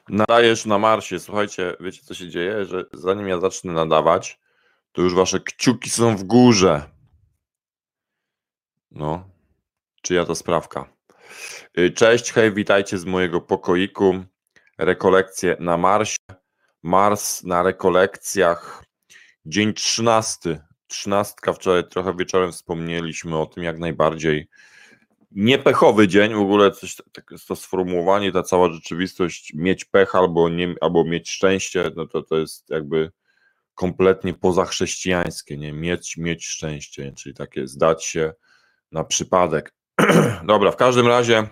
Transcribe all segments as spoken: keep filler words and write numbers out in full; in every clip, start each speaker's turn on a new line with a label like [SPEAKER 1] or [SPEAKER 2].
[SPEAKER 1] Nadajesz na Marsie. Słuchajcie, wiecie co się dzieje? Że zanim ja zacznę nadawać, to już wasze kciuki są w górze. No, czyja to sprawka. Y, Cześć, hej, witajcie z mojego pokoiku. Rekolekcje na Marsie. Mars na rekolekcjach. Dzień trzynasty. Trzynastka wczoraj trochę wieczorem wspomnieliśmy o tym, jak najbardziej niepechowy dzień, w ogóle coś tak, to sformułowanie, ta cała rzeczywistość, mieć pech albo, nie, albo mieć szczęście, no to to jest jakby kompletnie pozachrześcijańskie, nie? Mieć, mieć szczęście, czyli takie zdać się na przypadek. Dobra, w każdym razie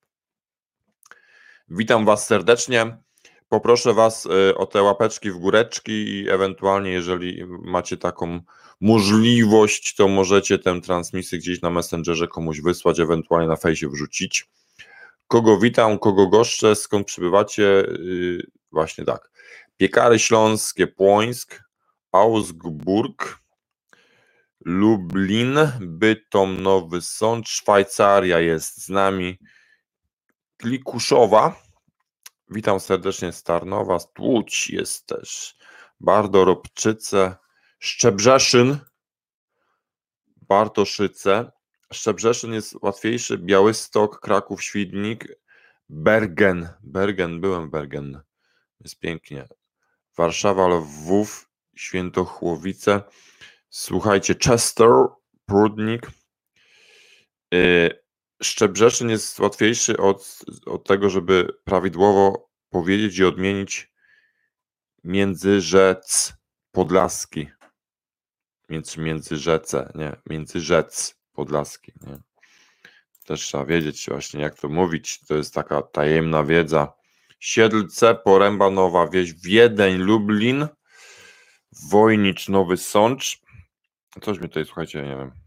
[SPEAKER 1] witam was serdecznie. Poproszę was y, o te łapeczki w góreczki i ewentualnie, jeżeli macie taką możliwość, to możecie tę transmisję gdzieś na Messengerze komuś wysłać, ewentualnie na fejsie wrzucić. Kogo witam, kogo goszczę, skąd przybywacie? Yy, właśnie tak. Piekary Śląskie, Płońsk, Augsburg, Lublin, Bytom, Nowy Sącz, Szwajcaria jest z nami, Klikuszowa. Witam serdecznie z Tarnowa, Łódź jest też, Bardorobczyce, Szczebrzeszyn, Bartoszyce. Szczebrzeszyn jest łatwiejszy, Białystok, Kraków, Świdnik, Bergen, Bergen, byłem w Bergen, jest pięknie. Warszawa, Lwów, Świętochłowice. Słuchajcie, Chester, Prudnik. Yy, Szczebrzeszyn jest łatwiejszy od, od tego, żeby prawidłowo powiedzieć i odmienić Międzyrzec Podlaski. Między, Międzyrzece, nie, Międzyrzec Podlaski, nie. Też trzeba wiedzieć właśnie, jak to mówić. To jest taka tajemna wiedza. Siedlce, Poręba, Nowa Wieś, Wiedeń, Lublin, Wojnicz, Nowy Sącz. Coś mi tutaj, słuchajcie, nie wiem.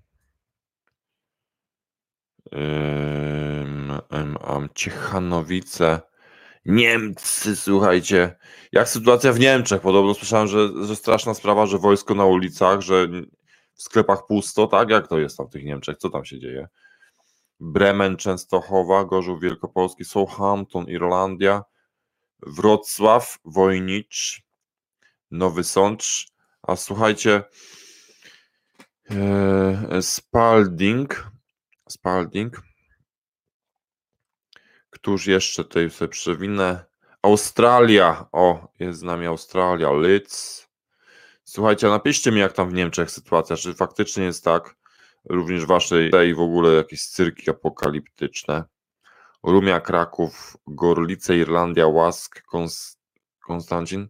[SPEAKER 1] Ym, ym, Ciechanowice, Niemcy, słuchajcie. Jak sytuacja w Niemczech? Podobno słyszałem, że, że straszna sprawa, że wojsko na ulicach, że w sklepach pusto, tak? Jak to jest tam w tych Niemczech? Co tam się dzieje? Bremen, Częstochowa, Gorzów Wielkopolski, Southampton, Irlandia, Wrocław, Wojnicz, Nowy Sącz, a słuchajcie, e, Spalding, Spalding, któż jeszcze tutaj sobie przewinę, Australia, o, jest z nami Australia, Lidz. Słuchajcie, napiszcie mi, jak tam w Niemczech sytuacja, czy faktycznie jest tak, również w waszej i w ogóle jakieś cyrki apokaliptyczne. Rumia, Kraków, Gorlice, Irlandia, Łask, Konst- Konstancin.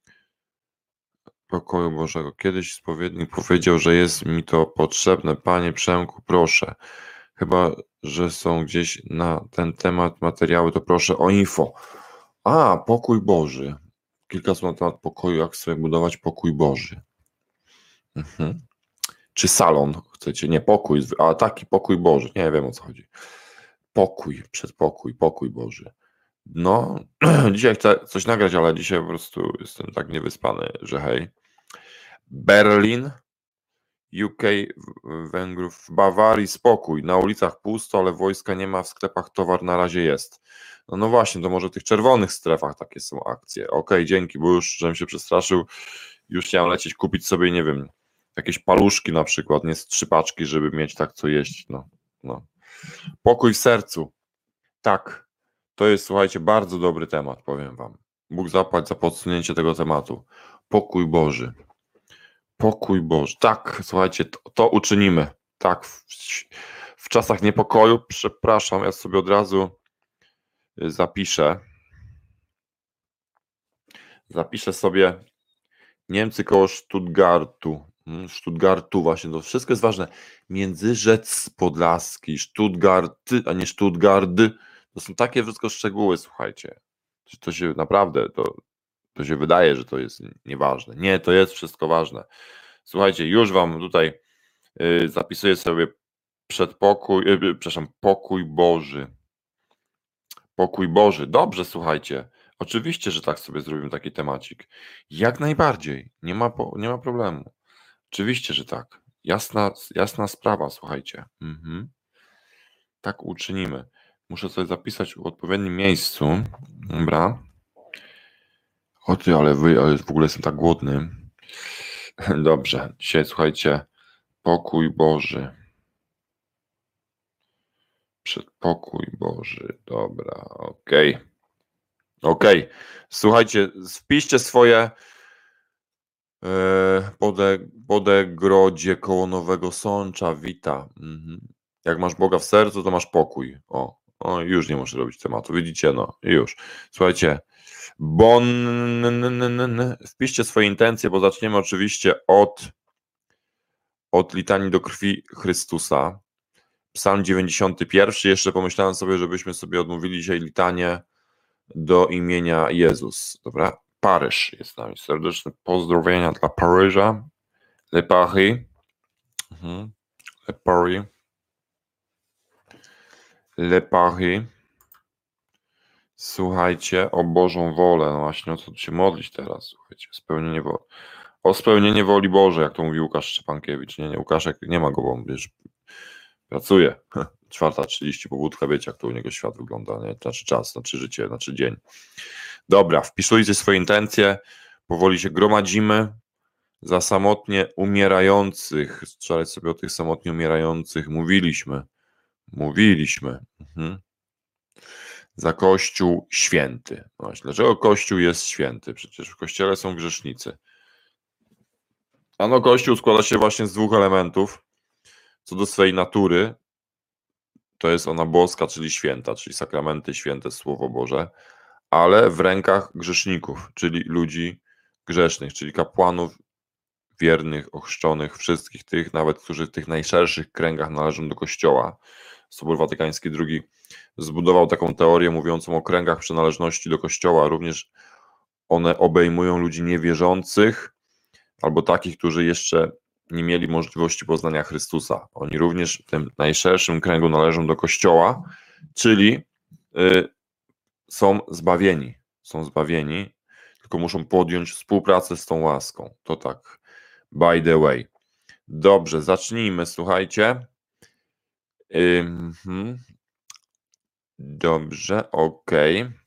[SPEAKER 1] Pokoju Bożego. Kiedyś spowiednik powiedział, że jest mi to potrzebne. Panie Przemku, proszę. Chyba, że są gdzieś na ten temat materiały, to proszę o info. A, pokój Boży. Kilka słów na temat pokoju, jak sobie budować pokój Boży. Mhm. Czy salon chcecie? Nie, pokój, a taki pokój Boży. Nie wiem, o co chodzi. Pokój, przedpokój, pokój Boży. No, dzisiaj chcę coś nagrać, ale dzisiaj po prostu jestem tak niewyspany, że hej. Berlin, U K, Węgrów, w Bawarii spokój, na ulicach pusto, ale wojska nie ma, w sklepach towar na razie jest. No, no właśnie, to może w tych czerwonych strefach takie są akcje. Okej, okay, dzięki, bo już żebym się przestraszył, już chciałem lecieć kupić sobie, nie wiem, jakieś paluszki na przykład, nie z trzy paczki, żeby mieć tak co jeść. No, no. Pokój w sercu. Tak, to jest, słuchajcie, bardzo dobry temat, powiem wam. Bóg zapłać za podsunięcie tego tematu. Pokój Boży. Pokój Boży. Tak, słuchajcie, to, to uczynimy. Tak, w, w czasach niepokoju, przepraszam, ja sobie od razu zapiszę. Zapiszę sobie Niemcy koło Stuttgartu. Stuttgartu właśnie, to wszystko jest ważne. Międzyrzec Podlaski, Stuttgart, a nie Stuttgart. To są takie wszystko szczegóły, słuchajcie. To się naprawdę, to, to się wydaje, że to jest nieważne. Nie, to jest wszystko ważne. Słuchajcie, już wam tutaj y, zapisuję sobie przedpokój, y, przepraszam, pokój Boży. Pokój Boży. Dobrze, słuchajcie. Oczywiście, że tak sobie zrobimy taki temacik. Jak najbardziej. Nie ma, po, nie ma problemu. Oczywiście, że tak. Jasna, jasna sprawa, słuchajcie. Mhm. Tak uczynimy. Muszę sobie zapisać w odpowiednim miejscu. Dobra. O ty, ale wy, ale w ogóle jestem tak głodny. Dobrze, dzisiaj słuchajcie, pokój Boży. Przedpokój Boży, dobra, okej. Okay. Okej, okay. Słuchajcie, wpiszcie swoje e, pode, Podegrodzie koło Nowego Sącza, wita. Mhm. Jak masz Boga w sercu, to masz pokój. O, o już nie muszę robić tematu, widzicie, no, już. Słuchajcie, bon, wpiszcie swoje intencje, bo zaczniemy oczywiście od, od litanii do krwi Chrystusa. Psalm dziewięćdziesiąty pierwszy, jeszcze pomyślałem sobie, żebyśmy sobie odmówili dzisiaj litanię do imienia Jezus, dobra? Paryż jest z nami. Serdeczne pozdrowienia dla Paryża. Le Paris. Mhm. Le Paris. Le Paris. Słuchajcie, o Bożą wolę. No właśnie, o co tu się modlić teraz? Słuchajcie, spełnienie woli. O spełnienie woli Bożej, jak to mówi Łukasz Szczepankiewicz. Nie, nie, Łukaszek nie ma go, bo wiesz, pracuje. czwarta trzydzieści pobudka, wiecie, jak to u niego świat wygląda, nie? Znaczy czas, znaczy życie, znaczy dzień. Dobra, wpisujcie swoje intencje, powoli się gromadzimy za samotnie umierających. Wczoraj sobie o tych samotnie umierających mówiliśmy. Mówiliśmy. Mhm. Za Kościół święty. Właśnie, dlaczego Kościół jest święty? Przecież w Kościele są grzesznicy. Ano, Kościół składa się właśnie z dwóch elementów. Co do swej natury, to jest ona boska, czyli święta, czyli sakramenty święte, Słowo Boże, ale w rękach grzeszników, czyli ludzi grzesznych, czyli kapłanów wiernych, ochrzczonych, wszystkich tych, nawet którzy w tych najszerszych kręgach należą do Kościoła. Sobór Watykański drugi zbudował taką teorię mówiącą o kręgach przynależności do Kościoła. Również one obejmują ludzi niewierzących albo takich, którzy jeszcze nie mieli możliwości poznania Chrystusa. Oni również w tym najszerszym kręgu należą do Kościoła, czyli y, są zbawieni. Są zbawieni, tylko muszą podjąć współpracę z tą łaską. To tak, by the way. Dobrze, zacznijmy, słuchajcie. Ym, Dobrze, okej. Okay.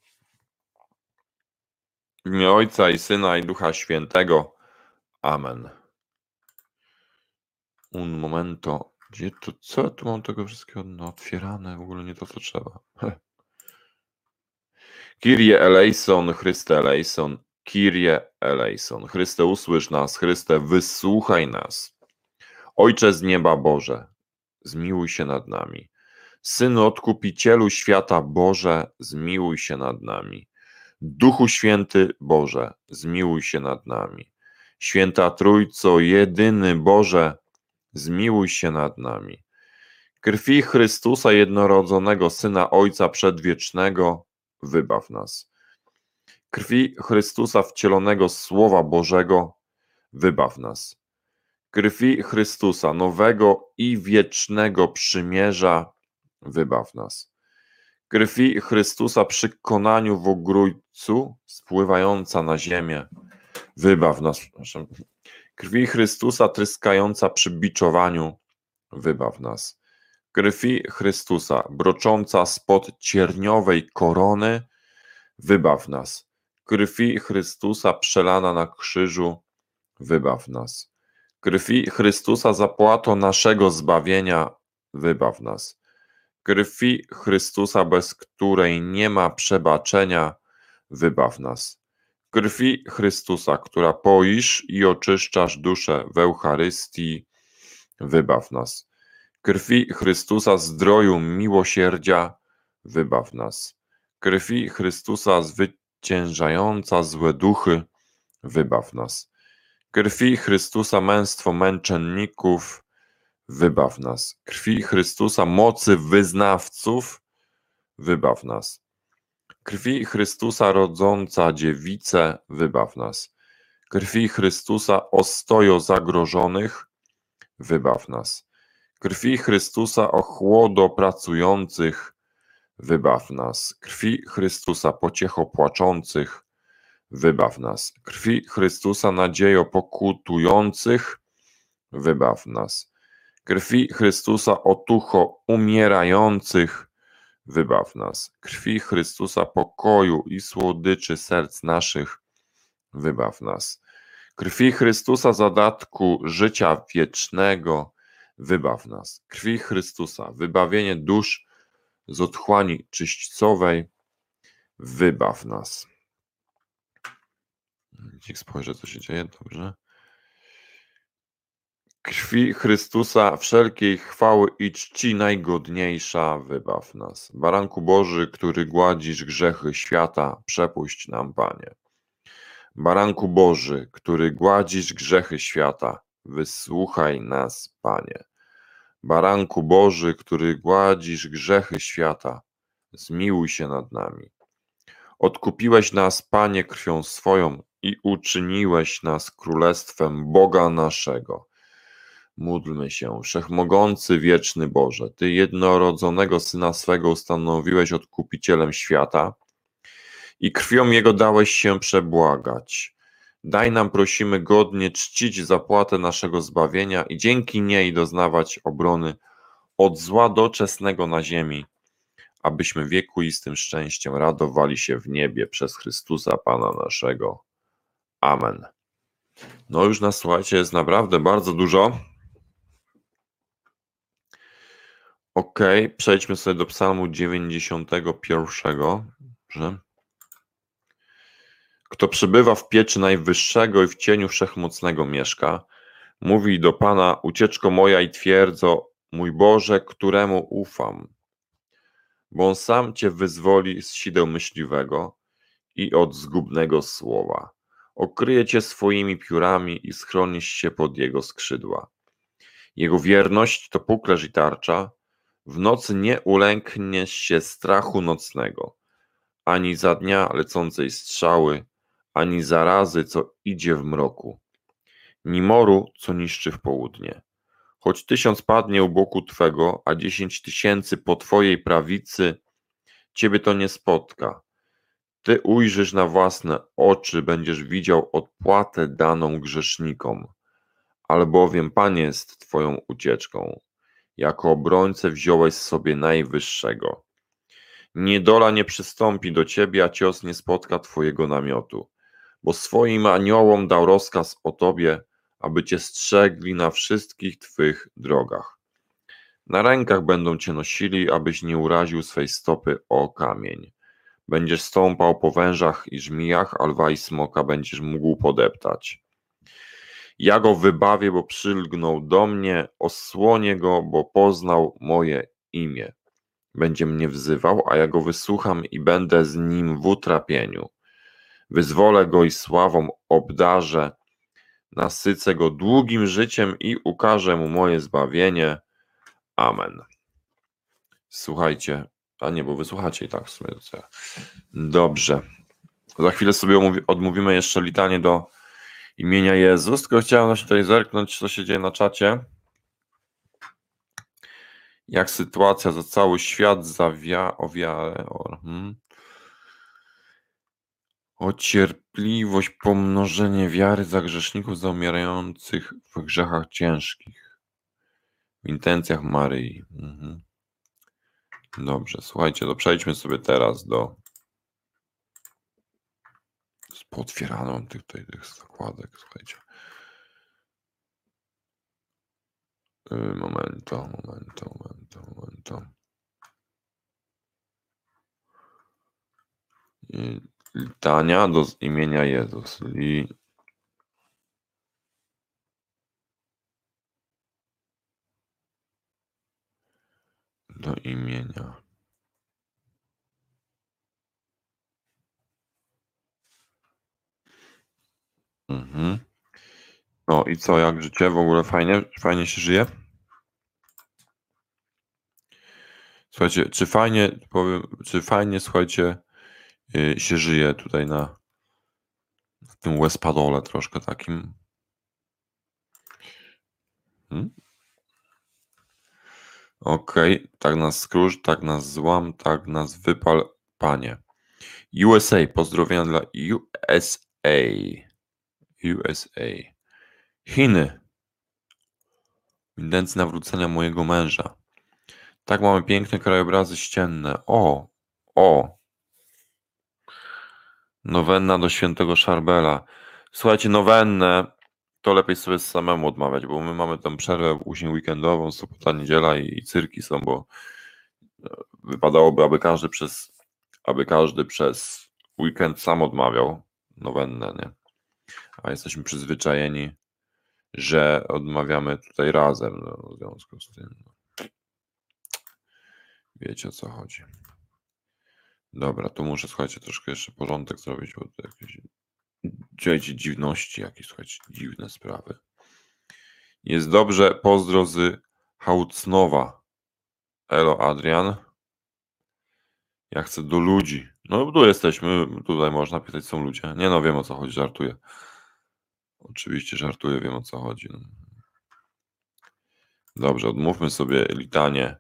[SPEAKER 1] W imię Ojca i Syna i Ducha Świętego. Amen. Un momento. Gdzie to, co tu mam tego wszystkiego no, otwierane? W ogóle nie to, co trzeba. Kyrie eleison, Chryste eleison, Kyrie eleison. Chryste, usłysz nas, Chryste, wysłuchaj nas. Ojcze z nieba Boże, zmiłuj się nad nami. Synu Odkupicielu świata Boże, zmiłuj się nad nami. Duchu Święty Boże, zmiłuj się nad nami. Święta Trójco, jedyny Boże, zmiłuj się nad nami. Krwi Chrystusa jednorodzonego Syna Ojca Przedwiecznego, wybaw nas. Krwi Chrystusa wcielonego Słowa Bożego, wybaw nas. Krwi Chrystusa nowego i wiecznego przymierza, wybaw nas. Krwi Chrystusa przy konaniu w ogrójcu, spływająca na ziemię, wybaw nas. Krwi Chrystusa tryskająca przy biczowaniu, wybaw nas. Krwi Chrystusa brocząca spod cierniowej korony, wybaw nas. Krwi Chrystusa przelana na krzyżu, wybaw nas. Krwi Chrystusa zapłatą naszego zbawienia, wybaw nas. Krwi Chrystusa, bez której nie ma przebaczenia, wybaw nas. Krwi Chrystusa, która poisz i oczyszczasz duszę w Eucharystii, wybaw nas. Krwi Chrystusa zdroju miłosierdzia, wybaw nas. Krwi Chrystusa zwyciężająca złe duchy, wybaw nas. Krwi Chrystusa męstwo męczenników, wybaw nas. Krwi Chrystusa mocy wyznawców, wybaw nas. Krwi Chrystusa rodząca dziewicę, wybaw nas. Krwi Chrystusa ostojo zagrożonych, wybaw nas. Krwi Chrystusa ochłodo pracujących, wybaw nas. Krwi Chrystusa pociecho płaczących, wybaw nas. Krwi Chrystusa nadziejo pokutujących, wybaw nas. Krwi Chrystusa otucho umierających, wybaw nas. Krwi Chrystusa pokoju i słodyczy serc naszych, wybaw nas. Krwi Chrystusa, zadatku życia wiecznego, wybaw nas. Krwi Chrystusa, wybawienie dusz z otchłani czyśćcowej, wybaw nas. Niech spojrzę, co się dzieje, dobrze. Krwi Chrystusa, wszelkiej chwały i czci najgodniejsza, wybaw nas. Baranku Boży, który gładzisz grzechy świata, przepuść nam, Panie. Baranku Boży, który gładzisz grzechy świata, wysłuchaj nas, Panie. Baranku Boży, który gładzisz grzechy świata, zmiłuj się nad nami. Odkupiłeś nas, Panie, krwią swoją i uczyniłeś nas królestwem Boga naszego. Módlmy się, Wszechmogący, wieczny Boże, Ty jednorodzonego Syna swego ustanowiłeś odkupicielem świata i krwią Jego dałeś się przebłagać. Daj nam, prosimy, godnie czcić zapłatę naszego zbawienia i dzięki niej doznawać obrony od zła doczesnego na ziemi, abyśmy wiekuistym szczęściem radowali się w niebie przez Chrystusa Pana naszego. Amen. No już nas, słuchajcie, jest naprawdę bardzo dużo. Ok, przejdźmy sobie do psalmu dziewięćdziesiątego pierwszego. Dobrze. Kto przebywa w pieczy Najwyższego i w cieniu Wszechmocnego mieszka, mówi do Pana: ucieczko moja i twierdzo, mój Boże, któremu ufam. Bo On sam Cię wyzwoli z sideł myśliwego i od zgubnego słowa. Okryje Cię swoimi piórami i schronisz się pod Jego skrzydła. Jego wierność to puklerz i tarcza. W nocy nie ulękniesz się strachu nocnego, ani za dnia lecącej strzały, ani zarazy, co idzie w mroku, ni moru, co niszczy w południe. Choć tysiąc padnie u boku Twego, a dziesięć tysięcy po Twojej prawicy, Ciebie to nie spotka. Ty ujrzysz na własne oczy, będziesz widział odpłatę daną grzesznikom, albowiem Pan jest Twoją ucieczką. Jako obrońcę wziąłeś sobie Najwyższego. Niedola nie przystąpi do Ciebie, a cios nie spotka Twojego namiotu, bo swoim aniołom dał rozkaz o Tobie, aby Cię strzegli na wszystkich Twych drogach. Na rękach będą Cię nosili, abyś nie uraził swej stopy o kamień. Będziesz stąpał po wężach i żmijach, a lwa i smoka będziesz mógł podeptać. Ja go wybawię, bo przylgnął do mnie, osłonię go, bo poznał moje imię. Będzie mnie wzywał, a ja go wysłucham i będę z nim w utrapieniu. Wyzwolę go i sławą obdarzę, nasycę go długim życiem i ukażę mu moje zbawienie. Amen. Słuchajcie, a nie, bo wysłuchacie i tak w sumie. Dobrze. Za chwilę sobie odmówimy jeszcze litanie do imienia Jezus, tylko chciałem się tutaj zerknąć, co się dzieje na czacie. Jak sytuacja za cały świat, za wia- o wiarę, o, hmm. o cierpliwość, pomnożenie wiary za grzeszników zaumierających w grzechach ciężkich, w intencjach Maryi. Mhm. Dobrze, słuchajcie, to przejdźmy sobie teraz do pootwierano tych, tych, tych zakładek, słuchajcie. Momento, momento, momento, momento. Litania do imienia Jezus. Li... Do imienia. Mhm. No i co, jak życie? W ogóle fajnie, fajnie się żyje? Słuchajcie, czy fajnie, powiem, czy fajnie, słuchajcie, yy, się żyje tutaj na, w tym Westpadole troszkę takim? Hmm? Okej, okay. Tak nas skróż, tak nas złam, tak nas wypal, Panie. U S A, pozdrowienia dla U S A. U S A. Chiny. Intencja nawrócenia mojego męża. Tak, mamy piękne krajobrazy ścienne. O, o. Nowenna do świętego Szarbela. Słuchajcie, nowennę to lepiej sobie samemu odmawiać, bo my mamy tam przerwę później weekendową, sobota, niedziela i, i cyrki są, bo wypadałoby, aby każdy przez, aby każdy przez weekend sam odmawiał nowennę, nie? A jesteśmy przyzwyczajeni, że odmawiamy tutaj razem, no, w związku z tym. No. Wiecie, o co chodzi. Dobra, tu muszę, słuchajcie, troszkę jeszcze porządek zrobić, bo to jakieś dzieje dziwności, jakieś, słuchajcie, dziwne sprawy. Jest dobrze, pozdro z Hałcnowa. Elo, Adrian. Ja chcę do ludzi. No tu jesteśmy, tutaj można pisać, są ludzie. Nie no, wiem o co chodzi, żartuję. Oczywiście żartuję, wiem o co chodzi. Dobrze, odmówmy sobie litanię.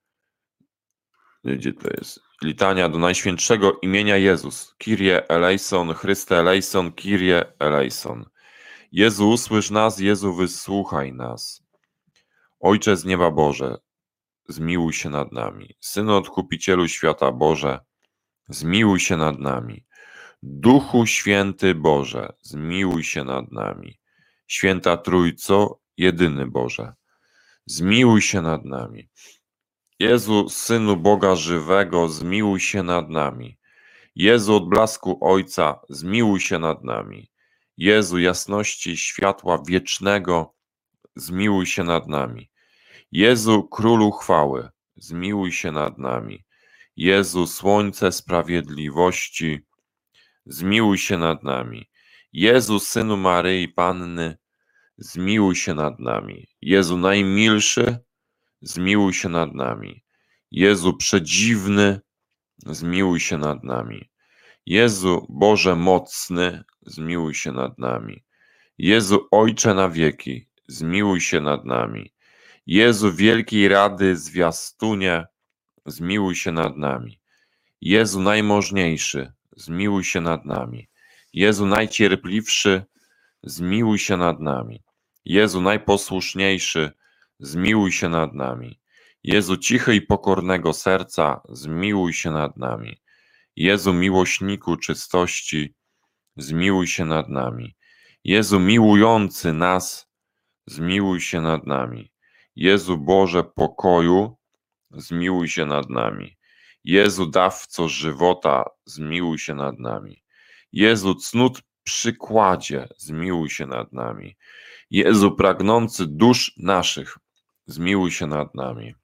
[SPEAKER 1] Gdzie to jest? Litania do Najświętszego imienia Jezus. Kyrie eleison, Chryste eleison, Kyrie eleison. Jezu, usłysz nas, Jezu, wysłuchaj nas. Ojcze z nieba Boże, zmiłuj się nad nami. Synu Odkupicielu świata Boże, zmiłuj się nad nami. Duchu Święty Boże, zmiłuj się nad nami. Święta Trójco, jedyny Boże, zmiłuj się nad nami. Jezu, Synu Boga żywego, zmiłuj się nad nami. Jezu, odblasku Ojca, zmiłuj się nad nami. Jezu, jasności światła wiecznego, zmiłuj się nad nami. Jezu, Królu chwały, zmiłuj się nad nami. Jezu, Słońce sprawiedliwości, zmiłuj się nad nami. Jezu, Synu Maryi Panny, zmiłuj się nad nami. Jezu, najmilszy, zmiłuj się nad nami. Jezu, przedziwny, zmiłuj się nad nami. Jezu, Boże mocny, zmiłuj się nad nami. Jezu, Ojcze na wieki, zmiłuj się nad nami. Jezu, wielkiej rady zwiastunie, zmiłuj się nad nami. Jezu, najmożniejszy, zmiłuj się nad nami. Jezu, najcierpliwszy, zmiłuj się nad nami. Jezu, najposłuszniejszy, zmiłuj się nad nami. Jezu, cichy i pokornego serca, zmiłuj się nad nami. Jezu, miłośniku czystości, zmiłuj się nad nami. Jezu, miłujący nas, zmiłuj się nad nami. Jezu, Boże pokoju, zmiłuj się nad nami. Jezu, dawco żywota, zmiłuj się nad nami. Jezu, cnót przykładzie, zmiłuj się nad nami. Jezu, pragnący dusz naszych, zmiłuj się nad nami.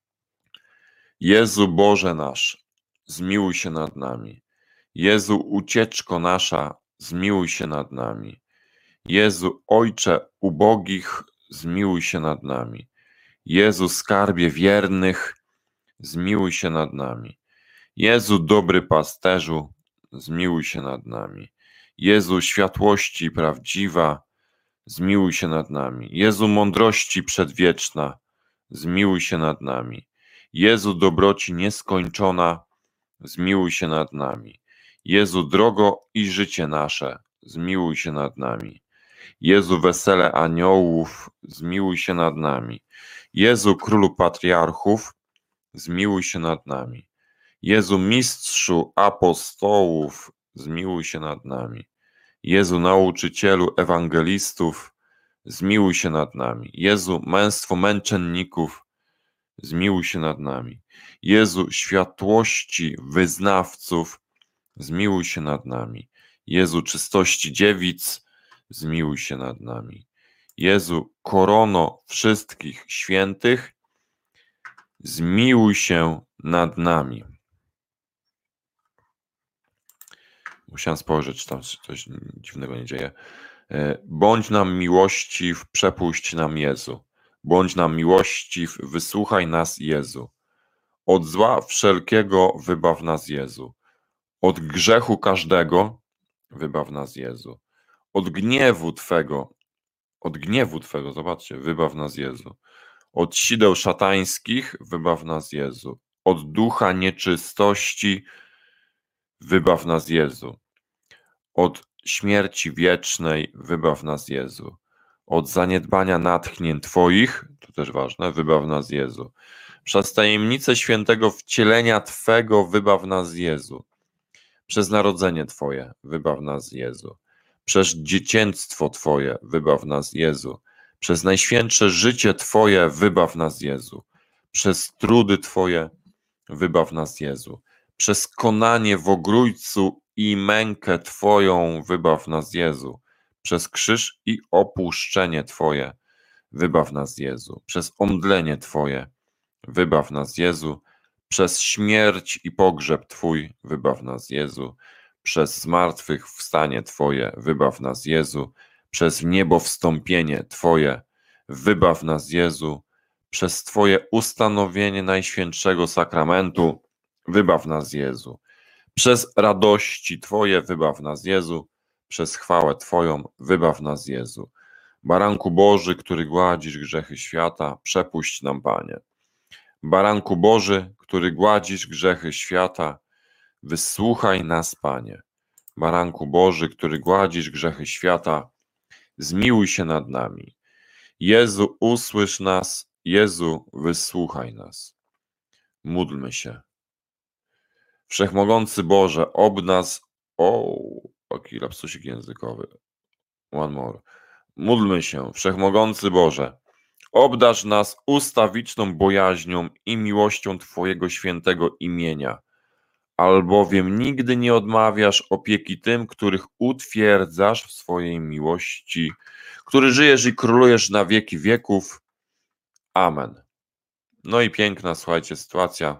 [SPEAKER 1] Jezu, Boże nasz, zmiłuj się nad nami. Jezu, ucieczko nasza, zmiłuj się nad nami. Jezu, Ojcze ubogich, zmiłuj się nad nami. Jezu, skarbie wiernych, zmiłuj się nad nami. Jezu, dobry pasterzu, zmiłuj się nad nami. Jezu, światłości prawdziwa, zmiłuj się nad nami. Jezu, mądrości przedwieczna, zmiłuj się nad nami. Jezu, dobroci nieskończona, zmiłuj się nad nami. Jezu, drogo i życie nasze, zmiłuj się nad nami. Jezu, wesele aniołów, zmiłuj się nad nami. Jezu, królu patriarchów, zmiłuj się nad nami. Jezu, mistrzu apostołów, zmiłuj się nad nami. Jezu, nauczycielu ewangelistów, zmiłuj się nad nami. Jezu, męstwo męczenników, zmiłuj się nad nami. Jezu, światłości wyznawców, zmiłuj się nad nami. Jezu, czystości dziewic, zmiłuj się nad nami. Jezu, korono wszystkich świętych, zmiłuj się nad nami. Musiałem spojrzeć, czy tam coś dziwnego nie dzieje. Bądź nam miłościw, przepuść nam Jezu. Bądź nam miłościw, wysłuchaj nas Jezu. Od zła wszelkiego wybaw nas Jezu. Od grzechu każdego wybaw nas Jezu. Od gniewu Twego, od gniewu Twego, zobaczcie, wybaw nas Jezu. Od sideł szatańskich wybaw nas Jezu. Od ducha nieczystości wybaw nas Jezu. Od śmierci wiecznej wybaw nas Jezu. Od zaniedbania natchnień Twoich, to też ważne, wybaw nas Jezu. Przez tajemnicę świętego wcielenia Twego wybaw nas Jezu. Przez narodzenie Twoje wybaw nas Jezu. przez dziecięctwo Twoje wybaw nas, Jezu, przez najświętsze życie Twoje wybaw nas, Jezu, przez trudy Twoje wybaw nas, Jezu, przez konanie w ogrójcu i mękę Twoją wybaw nas, Jezu, przez krzyż i opuszczenie Twoje wybaw nas, Jezu, przez omdlenie Twoje wybaw nas, Jezu, przez śmierć i pogrzeb Twój wybaw nas, Jezu, przez zmartwychwstanie Twoje wybaw nas, Jezu, przez niebo wstąpienie Twoje wybaw nas, Jezu, przez Twoje ustanowienie najświętszego sakramentu wybaw nas, Jezu, przez radości Twoje wybaw nas, Jezu, przez chwałę Twoją wybaw nas, Jezu. Baranku Boży, który gładzisz grzechy świata, przepuść nam, Panie. Baranku Boży, który gładzisz grzechy świata, wysłuchaj nas, Panie. Baranku Boży, który gładzisz grzechy świata, zmiłuj się nad nami. Jezu, usłysz nas. Jezu, wysłuchaj nas. Módlmy się. Wszechmogący Boże, ob nas... O, taki lapsusik językowy. One more. Módlmy się. Wszechmogący Boże, obdarz nas ustawiczną bojaźnią i miłością Twojego świętego imienia, albowiem nigdy nie odmawiasz opieki tym, których utwierdzasz w swojej miłości, który żyjesz i królujesz na wieki wieków. Amen. No i piękna, słuchajcie, sytuacja.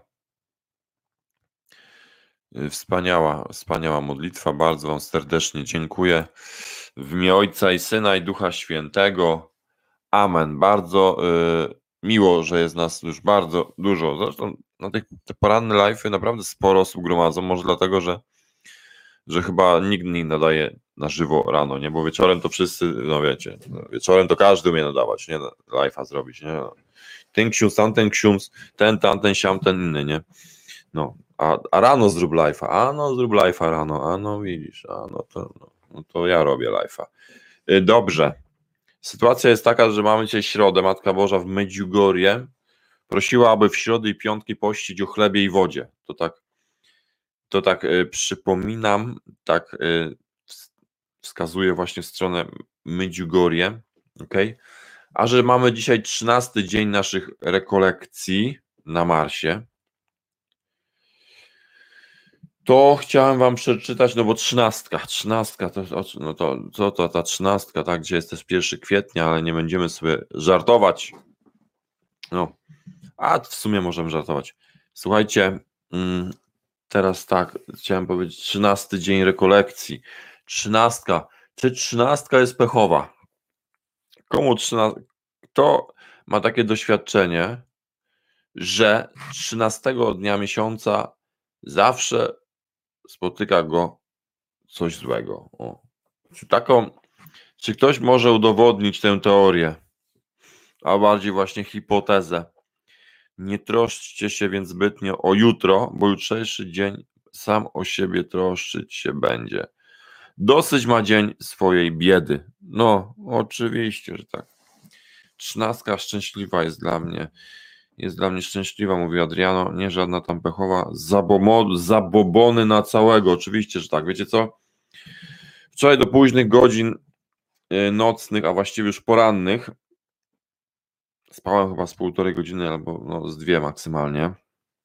[SPEAKER 1] Wspaniała, wspaniała modlitwa. Bardzo Wam serdecznie dziękuję. W imię Ojca i Syna i Ducha Świętego. Amen. Bardzo y, miło, że jest nas już bardzo dużo. Zresztą na tych, te poranne live'y naprawdę sporo osób gromadzą. Może dlatego, że, że chyba nikt nie nadaje na żywo rano, nie? Bo wieczorem to wszyscy, no wiecie, no, wieczorem to każdy umie nadawać, nie? Live'a zrobić, nie? Ten ksiądz, tamten ksiądz, ten, tamten, siam, ten inny, nie? No, a, a rano zrób live'a, a no zrób live'a rano, a no widzisz, a no to, no, no to ja robię live'a. Y, dobrze. Sytuacja jest taka, że mamy dzisiaj środę, Matka Boża w Medjugorje prosiła, aby w środy i piątki pościć o chlebie i wodzie. To tak, to tak y, przypominam, tak y, wskazuje właśnie w stronę Medjugorje, okej? A że mamy dzisiaj trzynasty dzień naszych rekolekcji na Marsie, to chciałem Wam przeczytać, no bo trzynastka, trzynastka, to, no to, to, to ta trzynastka, tak, gdzie jest też pierwszego kwietnia, ale nie będziemy sobie żartować. No, a w sumie możemy żartować. Słuchajcie, teraz tak, chciałem powiedzieć, trzynasty dzień rekolekcji. Trzynastka. Czy trzynastka jest pechowa? Komu trzynastka? Kto ma takie doświadczenie, że trzynastego dnia miesiąca zawsze spotyka go coś złego? O. Czy taką, czy ktoś może udowodnić tę teorię, a bardziej właśnie hipotezę? Nie troszczcie się więc zbytnio o jutro, bo jutrzejszy dzień sam o siebie troszczyć się będzie. Dosyć ma dzień swojej biedy. No, oczywiście, że tak. Trzynastka szczęśliwa jest dla mnie. Jest dla mnie szczęśliwa, mówi Adriano, nie żadna tam pechowa. Zabomo, zabobony na całego. Oczywiście, że tak. Wiecie co? Wczoraj do późnych godzin nocnych, a właściwie już porannych, spałem chyba z półtorej godziny albo no, z dwie maksymalnie.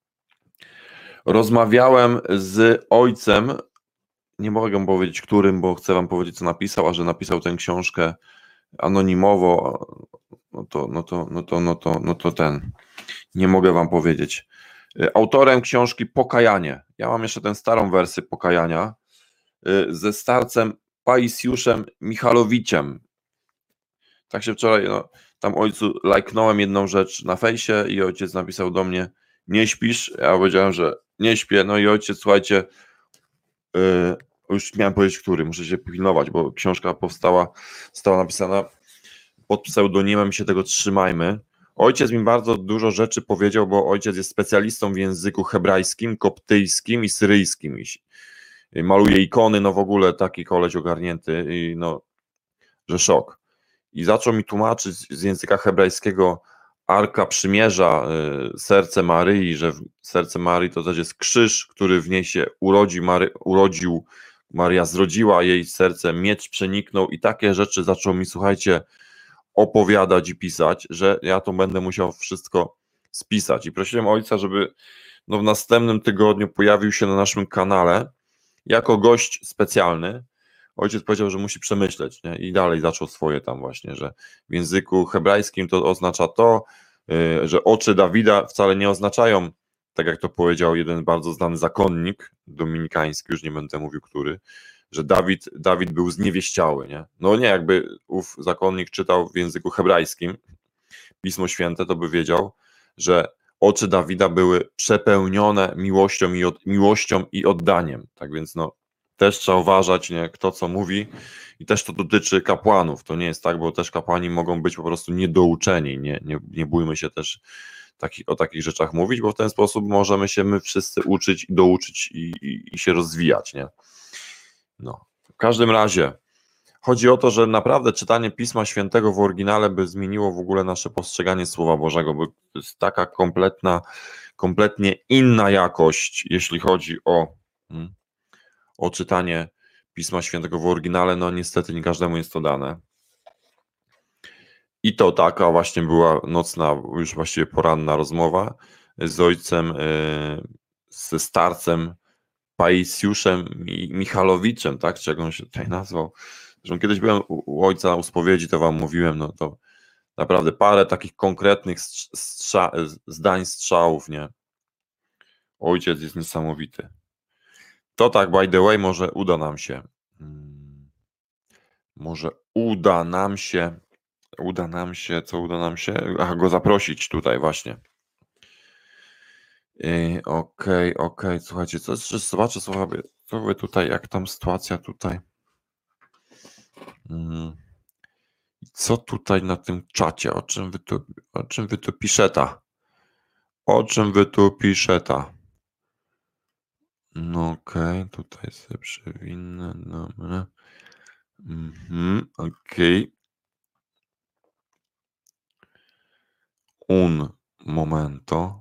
[SPEAKER 1] Rozmawiałem z ojcem, nie mogę powiedzieć którym, bo chcę Wam powiedzieć, co napisał, a że napisał tę książkę anonimowo, no to, no to, no to, no to, no to ten, nie mogę Wam powiedzieć. Autorem książki Pokajanie. Ja mam jeszcze tę starą wersję Pokajania ze starcem Paisiuszem Michalowiciem. Tak się wczoraj, no, tam ojcu lajknąłem jedną rzecz na fejsie i ojciec napisał do mnie, nie śpisz? Ja powiedziałem, że nie śpię, no i ojciec, słuchajcie, yy, już miałem powiedzieć, który, muszę się pilnować, bo książka powstała, została napisana pod pseudonimem, się tego trzymajmy. Ojciec mi bardzo dużo rzeczy powiedział, bo ojciec jest specjalistą w języku hebrajskim, koptyjskim i syryjskim. I maluje ikony, no w ogóle taki koleś ogarnięty, i no, że szok. I zaczął mi tłumaczyć z języka hebrajskiego Arka Przymierza, y, serce Maryi, że serce Maryi to też jest krzyż, który w niej się urodzi, Mary, urodził Maria zrodziła jej serce, miecz przeniknął i takie rzeczy zaczął mi, słuchajcie, opowiadać i pisać, że ja to będę musiał wszystko spisać. I prosiłem ojca, żeby no w następnym tygodniu pojawił się na naszym kanale jako gość specjalny. Ojciec powiedział, że musi przemyśleć, nie? I dalej zaczął swoje tam właśnie, że w języku hebrajskim to oznacza to, yy, że oczy Dawida wcale nie oznaczają, tak jak to powiedział jeden bardzo znany zakonnik dominikański, już nie będę mówił który, że Dawid, Dawid był zniewieściały, nie? No nie, jakby ów zakonnik czytał w języku hebrajskim Pismo Święte, to by wiedział, że oczy Dawida były przepełnione miłością i, od, miłością i oddaniem. Tak więc no, też trzeba uważać, nie, kto co mówi i też to dotyczy kapłanów. To nie jest tak, bo też kapłani mogą być po prostu niedouczeni. Nie, nie, nie bójmy się też taki, o takich rzeczach mówić, bo w ten sposób możemy się my wszyscy uczyć i douczyć i, i, i się rozwijać. Nie? No. W każdym razie chodzi o to, że naprawdę czytanie Pisma Świętego w oryginale by zmieniło w ogóle nasze postrzeganie Słowa Bożego, bo to jest taka kompletna, kompletnie inna jakość, jeśli chodzi o, o czytanie Pisma Świętego w oryginale. No niestety nie każdemu jest to dane. I to taka właśnie była nocna, już właściwie poranna rozmowa z ojcem, ze starcem Paisiuszem Michalowiczem, tak, czy jak on się tutaj nazwał. Zresztą kiedyś byłem u ojca u spowiedzi, to wam mówiłem, no to naprawdę parę takich konkretnych strza zdań, strzałów, nie? Ojciec jest niesamowity. To tak, by the way, może uda nam się, hmm, może uda nam się, uda nam się, co uda nam się? Ach, go zaprosić tutaj właśnie. Okej, okej, okay, okay. Słuchajcie, co jeszcze zobaczę, słuchajcie, co wy tutaj, jak tam sytuacja tutaj. Hmm. Co tutaj na tym czacie? O czym wy tu, o czym wy tu piszecie? O czym wy tu piszecie? No okej, okay, tutaj sobie przewinę, dobra. Mhm, okej. Okay. Un momento.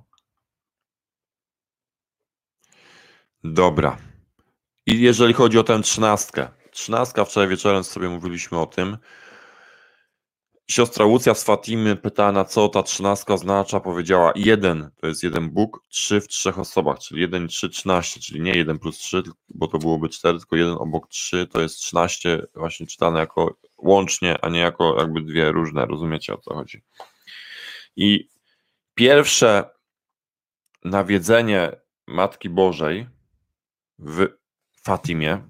[SPEAKER 1] Dobra. I jeżeli chodzi o tę trzynastkę. Trzynastka, wczoraj wieczorem sobie mówiliśmy o tym. Siostra Łucja z Fatimy pytała, na co ta trzynastka oznacza, powiedziała jeden, to jest jeden Bóg, trzy w trzech osobach, czyli jeden i trzy, trzynaście, czyli nie jeden plus trzy, bo to byłoby cztery, tylko jeden obok trzy, to jest trzynaście, właśnie czytane jako łącznie, a nie jako jakby dwie różne, rozumiecie, o co chodzi. I pierwsze nawiedzenie Matki Bożej w Fatimie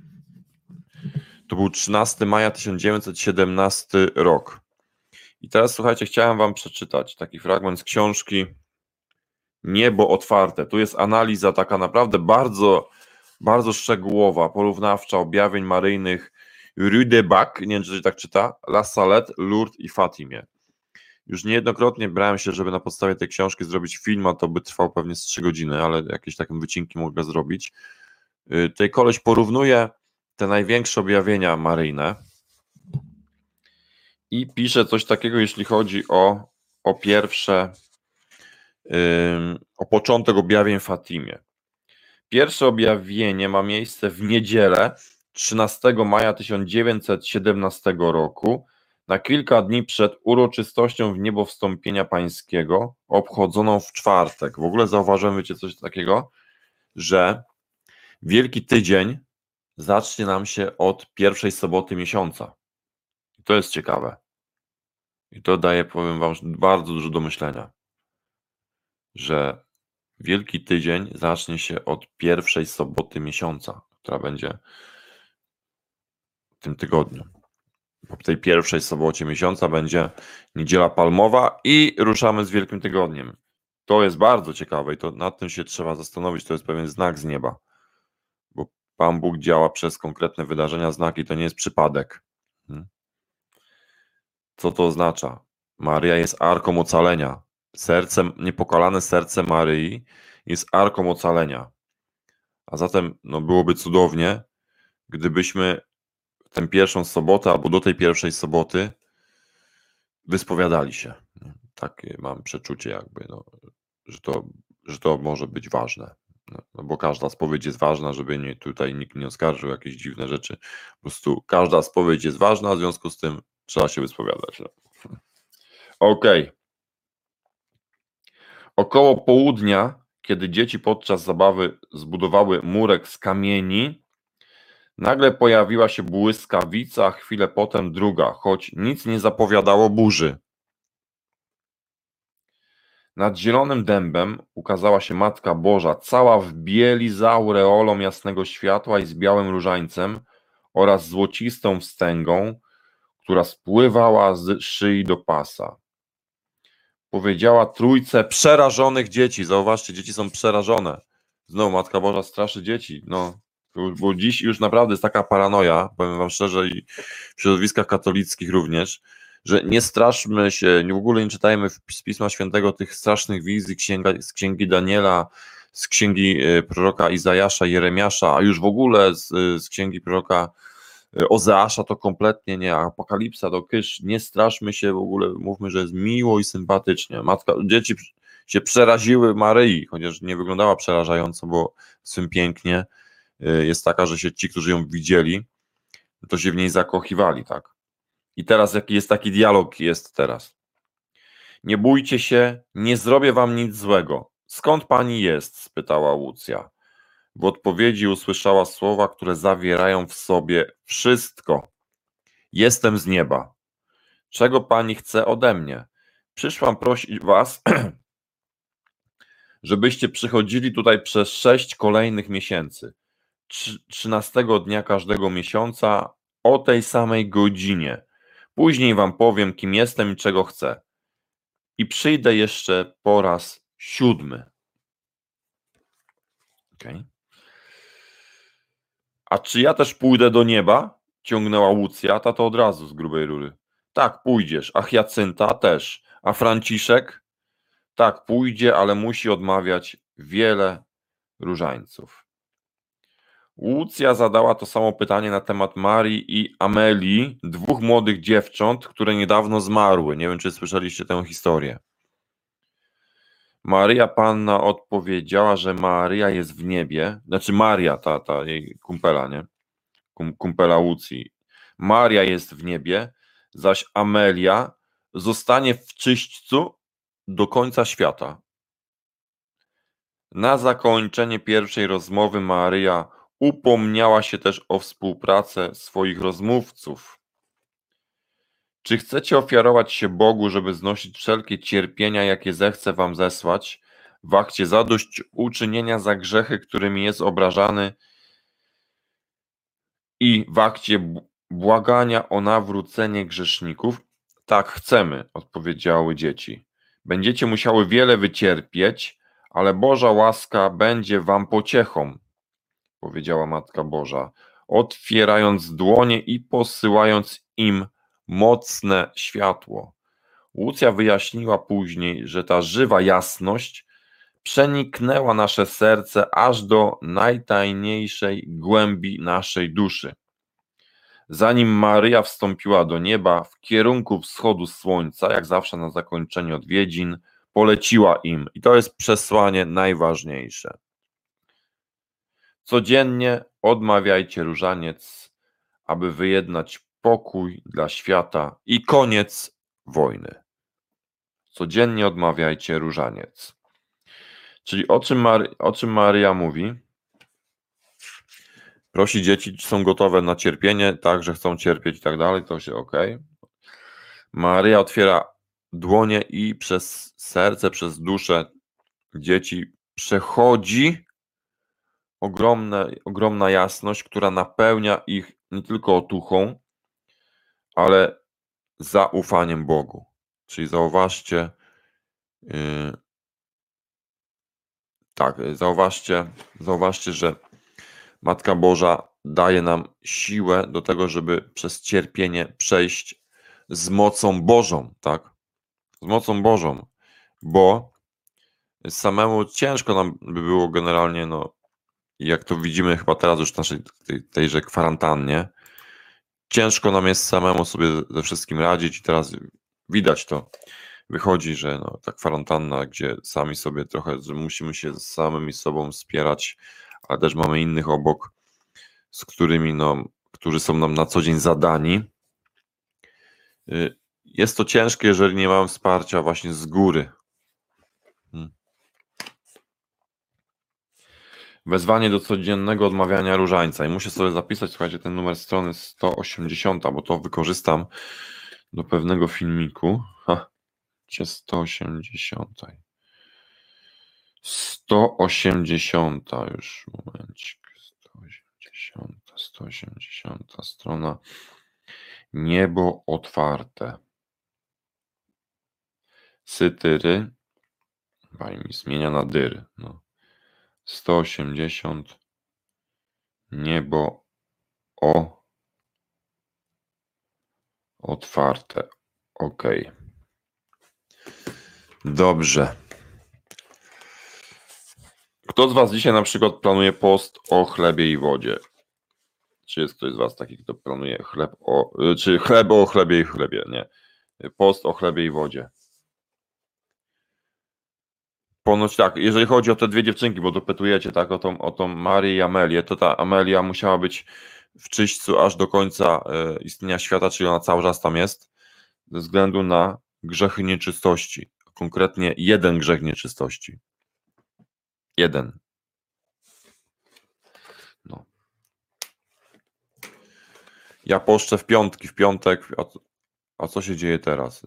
[SPEAKER 1] to był trzynastego maja tysiąc dziewięćset siedemnasty rok. I teraz słuchajcie, chciałem wam przeczytać taki fragment z książki Niebo otwarte. Tu jest analiza taka naprawdę bardzo, bardzo szczegółowa, porównawcza objawień maryjnych Rudebach, nie wiem, czy się tak czyta, La Salette, Lourdes i Fatimie. Już niejednokrotnie brałem się, żeby na podstawie tej książki zrobić film, a to by trwał pewnie z trzy godziny, ale jakieś takie wycinki mogę zrobić. Tutaj koleś porównuje te największe objawienia maryjne i pisze coś takiego, jeśli chodzi o, o pierwsze, yy, o początek objawień w Fatimie. Pierwsze objawienie ma miejsce w niedzielę trzynastego maja tysiąc dziewięćset siedemnastego roku, na kilka dni przed uroczystością Wniebowstąpienia Pańskiego, obchodzoną w czwartek. W ogóle zauważyłem, wiecie, coś takiego, że Wielki Tydzień zacznie nam się od pierwszej soboty miesiąca. I to jest ciekawe. I to daje, powiem wam, bardzo dużo do myślenia, że Wielki Tydzień zacznie się od pierwszej soboty miesiąca, która będzie w tym tygodniu. Po tej pierwszej sobocie miesiąca będzie Niedziela Palmowa i ruszamy z Wielkim Tygodniem. To jest bardzo ciekawe i to nad tym się trzeba zastanowić. To jest pewien znak z nieba, bo Pan Bóg działa przez konkretne wydarzenia, znaki, to nie jest przypadek. Co to oznacza? Maria jest arką ocalenia. Serce, niepokalane serce Maryi jest arką ocalenia. A zatem no, byłoby cudownie, gdybyśmy tę pierwszą sobotę albo do tej pierwszej soboty wyspowiadali się. Takie mam przeczucie jakby, no, że, to, że to może być ważne. ważne, no bo każda spowiedź jest ważna, żeby nie, tutaj nikt nie oskarżył o jakieś dziwne rzeczy. Po prostu każda spowiedź jest ważna, w związku z tym trzeba się wyspowiadać. No. Okej. Okay. Około południa, kiedy dzieci podczas zabawy zbudowały murek z kamieni, nagle pojawiła się błyskawica, a chwilę potem druga, choć nic nie zapowiadało burzy. Nad zielonym dębem ukazała się Matka Boża, cała w bieli z aureolą jasnego światła i z białym różańcem oraz złocistą wstęgą, która spływała z szyi do pasa. Powiedziała trójce przerażonych dzieci. Zauważcie, dzieci są przerażone. Znowu Matka Boża straszy dzieci. No, bo dziś już naprawdę jest taka paranoja, powiem wam szczerze, i w środowiskach katolickich również, że nie straszmy się, w ogóle nie czytajmy z Pisma Świętego tych strasznych wizji księga, z księgi Daniela, z księgi proroka Izajasza, Jeremiasza, a już w ogóle z, z księgi proroka Ozeasza to kompletnie nie, Apokalipsa to kysz, nie straszmy się w ogóle, mówmy, że jest miło i sympatycznie. Matka, dzieci się przeraziły Maryi, chociaż nie wyglądała przerażająco, bo swym pięknie jest taka, że się ci, którzy ją widzieli, to się w niej zakochiwali, tak. I teraz jaki jest taki dialog jest teraz. Nie bójcie się, nie zrobię wam nic złego. Skąd pani jest? Spytała Łucja. W odpowiedzi usłyszała słowa, które zawierają w sobie wszystko. Jestem z nieba. Czego pani chce ode mnie? Przyszłam prosić was, żebyście przychodzili tutaj przez sześć kolejnych miesięcy. Trzynastego dnia każdego miesiąca o tej samej godzinie. Później wam powiem, kim jestem i czego chcę. I przyjdę jeszcze po raz siódmy. Okay. A czy ja też pójdę do nieba? Ciągnęła Łucja, ta to od razu z grubej rury. Tak, pójdziesz. A Hiacynta też. A Franciszek? Tak, pójdzie, ale musi odmawiać wiele różańców. Łucja zadała to samo pytanie na temat Marii i Amelii, dwóch młodych dziewcząt, które niedawno zmarły. Nie wiem, czy słyszeliście tę historię. Maryja Panna odpowiedziała, że Maryja jest w niebie, znaczy Maria, ta, ta jej kumpela, nie? Kum, kumpela Łucji. Maria jest w niebie, zaś Amelia zostanie w czyśćcu do końca świata. Na zakończenie pierwszej rozmowy Maryja upomniała się też o współpracę swoich rozmówców. Czy chcecie ofiarować się Bogu, żeby znosić wszelkie cierpienia, jakie zechce wam zesłać, w akcie zadośćuczynienia za grzechy, którymi jest obrażany, i w akcie błagania o nawrócenie grzeszników? Tak, chcemy, odpowiedziały dzieci. Będziecie musiały wiele wycierpieć, ale Boża łaska będzie wam pociechą, powiedziała Matka Boża, otwierając dłonie i posyłając im mocne światło. Łucja wyjaśniła później, że ta żywa jasność przeniknęła nasze serce aż do najtajniejszej głębi naszej duszy. Zanim Maryja wstąpiła do nieba, w kierunku wschodu słońca, jak zawsze na zakończenie odwiedzin, poleciła im. I to jest przesłanie najważniejsze. Codziennie odmawiajcie różaniec, aby wyjednać pokój dla świata i koniec wojny. Codziennie odmawiajcie różaniec. Czyli o czym, Mary, o czym Maryja mówi? Prosi dzieci, czy są gotowe na cierpienie, tak, że chcą cierpieć i tak dalej, to się ok. Maryja otwiera dłonie i przez serce, przez duszę dzieci przechodzi ogromne, ogromna jasność, która napełnia ich nie tylko otuchą, ale zaufaniem Bogu. Czyli zauważcie, yy, tak, zauważcie, zauważcie, że Matka Boża daje nam siłę do tego, żeby przez cierpienie przejść z mocą Bożą, tak? Z mocą Bożą, bo samemu ciężko nam by było generalnie, no, jak to widzimy chyba teraz już w naszej tej, tejże kwarantannie, ciężko nam jest samemu sobie ze wszystkim radzić i teraz widać to. wychodzi, że no, ta kwarantanna, gdzie sami sobie trochę, że musimy się z samymi sobą wspierać, ale też mamy innych obok, z którymi, no, którzy są nam na co dzień zadani. Y, Jest to ciężkie, jeżeli nie mamy wsparcia właśnie z góry. Hmm. Wezwanie do codziennego odmawiania różańca. I muszę sobie zapisać, słuchajcie, ten numer strony sto osiemdziesiąt, bo to wykorzystam do pewnego filmiku. Ha, gdzie sto osiemdziesiąt. sto osiemdziesiąt już, momencik. sto osiemdziesiąt, sto osiemdziesiąt strona. Niebo otwarte. Sytyry. Pani mi zmienia na dyry. No. sto osiemdziesiąt. Niebo o otwarte. Ok. Dobrze. Kto z Was dzisiaj na przykład planuje post o chlebie i wodzie? Czy jest ktoś z Was taki, kto planuje chleb o... Czy chleb o chlebie i chlebie? Nie. Post o chlebie i wodzie. Ponoć tak, jeżeli chodzi o te dwie dziewczynki, bo dopytujecie tak o tą, o tą Marię i Amelię, to ta Amelia musiała być w czyśćcu aż do końca e, istnienia świata, czyli ona cały czas tam jest, ze względu na grzechy nieczystości. Konkretnie jeden grzech nieczystości. Jeden. No. Ja poszczę w piątki, w piątek, a, a co się dzieje teraz?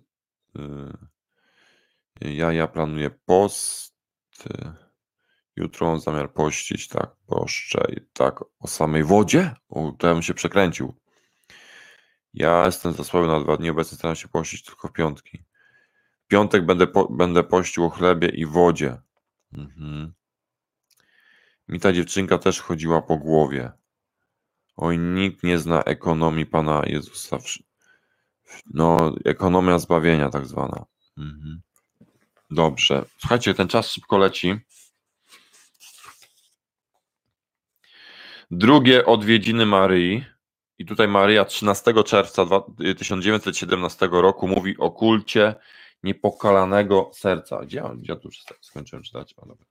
[SPEAKER 1] Yy, ja, ja planuję post... Yy. Jutro mam zamiar pościć, tak, poszczę i tak o samej wodzie? O, to ja bym się przekręcił. Ja jestem za słaby na dwa dni, obecnie staram się pościć tylko w piątki. W piątek będę, po, będę pościł o chlebie i wodzie. Mhm. Mi ta dziewczynka też chodziła po głowie. Oj, nikt nie zna ekonomii Pana Jezusa. No, ekonomia zbawienia tak zwana. Mhm. Dobrze. Słuchajcie, ten czas szybko leci. Drugie odwiedziny Maryi. I tutaj Maryja trzynastego czerwca tysiąc dziewięćset siedemnastego roku mówi o kulcie niepokalanego serca. Gdzie, gdzie ja tu skończyłem czytać? O, dobra.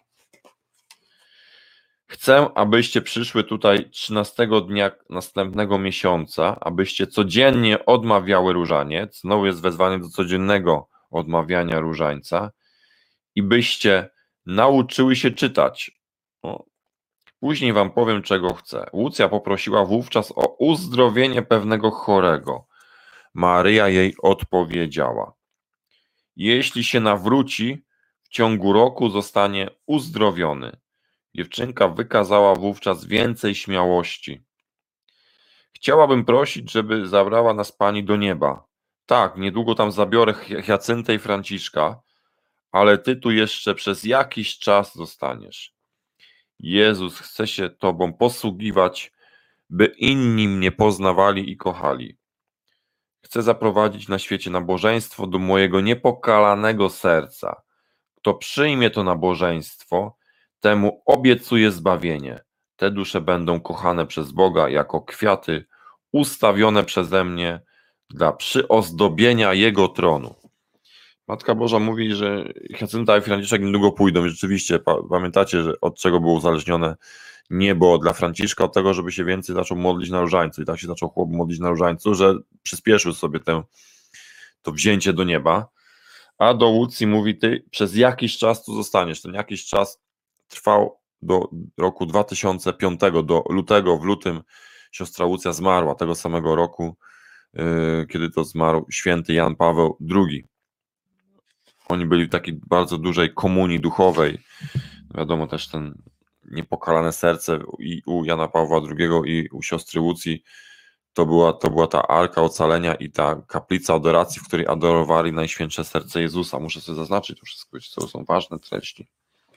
[SPEAKER 1] Chcę, abyście przyszły tutaj trzynastego dnia następnego miesiąca, abyście codziennie odmawiały różaniec. Znowu jest wezwanie do codziennego odmawiania różańca i byście nauczyły się czytać. O. Później wam powiem, czego chcę. Łucja poprosiła wówczas o uzdrowienie pewnego chorego. Maryja jej odpowiedziała: jeśli się nawróci, w ciągu roku zostanie uzdrowiony. Dziewczynka wykazała wówczas więcej śmiałości. Chciałabym prosić, żeby zabrała nas Pani do nieba. Tak, niedługo tam zabiorę Hiacyntę i Franciszka, ale ty tu jeszcze przez jakiś czas zostaniesz. Jezus chce się Tobą posługiwać, by inni mnie poznawali i kochali. Chcę zaprowadzić na świecie nabożeństwo do mojego niepokalanego serca. Kto przyjmie to nabożeństwo, temu obiecuję zbawienie. Te dusze będą kochane przez Boga jako kwiaty ustawione przeze mnie dla przyozdobienia Jego tronu. Matka Boża mówi, że Hiacynta i Franciszek niedługo pójdą. Rzeczywiście, pamiętacie, że od czego było uzależnione niebo dla Franciszka? Od tego, żeby się więcej zaczął modlić na różańcu. I tak się zaczął chłop modlić na różańcu, że przyspieszył sobie tę, to wzięcie do nieba. A do Łucji mówi, ty przez jakiś czas tu zostaniesz. Ten jakiś czas trwał do roku dwa tysiące piątego, do lutego. W lutym siostra Łucja zmarła, tego samego roku, yy, kiedy to zmarł święty Jan Paweł drugi. Oni byli w takiej bardzo dużej komunii duchowej. Wiadomo, też ten niepokalane serce i u Jana Pawła drugiego i u siostry Łucji to była, to była ta arka ocalenia i ta kaplica adoracji, w której adorowali Najświętsze Serce Jezusa. Muszę sobie zaznaczyć to wszystko, to są ważne treści.